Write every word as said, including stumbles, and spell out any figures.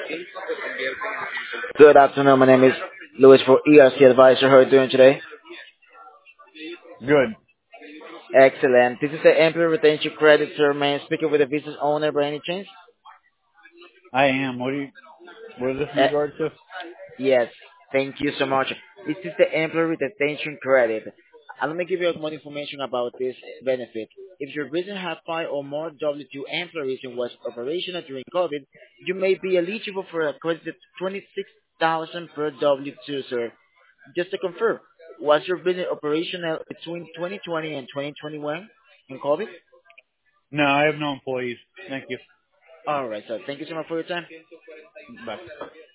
Good afternoon. My name is Louis for E R C Advisor. How are you doing today? Good. Excellent. This is the Employee Retention Credit Survey. Speaking with the business owner by any chance? I am. What do you? What is this in Uh, regard to? yes. Thank you so much. This is the Employee Retention Credit. And let me give you more information about this benefit. If your business has five or more W two employees and was operational during COVID, you may be eligible for a credit of twenty-six thousand per W two, sir. Just to confirm, was your business operational between twenty twenty and twenty twenty-one in COVID? No, I have no employees. Thank you. All right, sir. Thank you so much for your time. Bye.